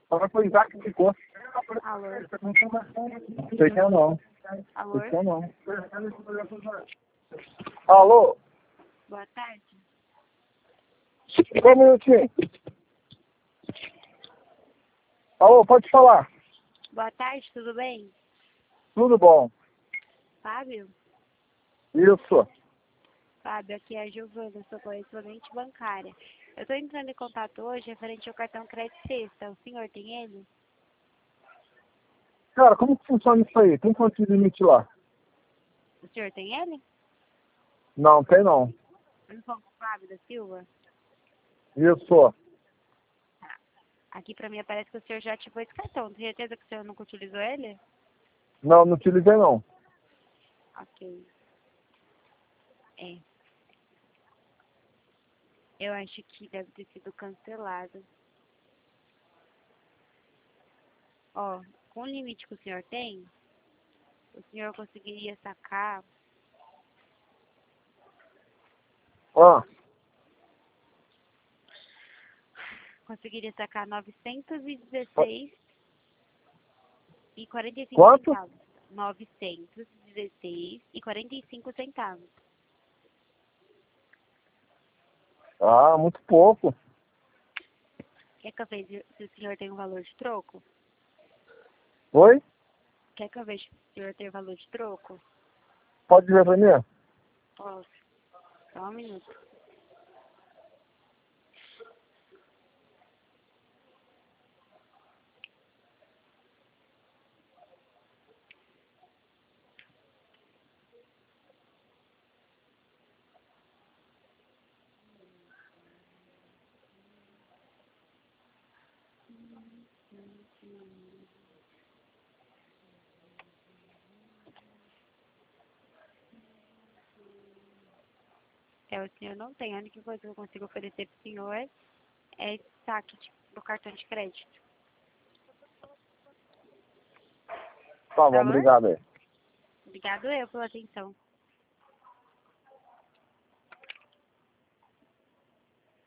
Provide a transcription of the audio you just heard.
Fala pro Isaac que ficou. Alô? Não sei quem é não. Alô? Não sei quem é não. Alô? Boa tarde. Só um minutinho. Alô, pode falar. Boa tarde, tudo bem? Tudo bom. Fábio? Isso. Fábio, aqui é a Giovana, sou correspondente bancária. Eu estou entrando em contato hoje referente ao cartão crédito sexta. O senhor tem ele? Cara, como que funciona isso aí? Tem quanto de limite lá? O senhor tem ele? Não, tem não. Eu sou o Fábio da Silva. Isso. Tá. Aqui pra mim aparece que o senhor já ativou esse cartão. Tem certeza que o senhor nunca utilizou ele? Não, não utilizei não. Ok. É. Eu acho que deve ter sido cancelado. Ó, com o limite que o senhor tem, o senhor conseguiria sacar Ah, 916 e 45 quanto? centavos. 916 e 45 centavos. Ah, muito pouco. Quer que eu veja se o senhor tem um valor de troco? Oi? Quer que eu veja se o senhor tem valor de troco? Pode ver pra mim? Posso. Só um minuto. O senhor não tem. A única coisa que eu consigo oferecer para o senhor é esse saque do cartão de crédito. Tá bom, Valor? obrigado aí. Obrigado eu pela atenção.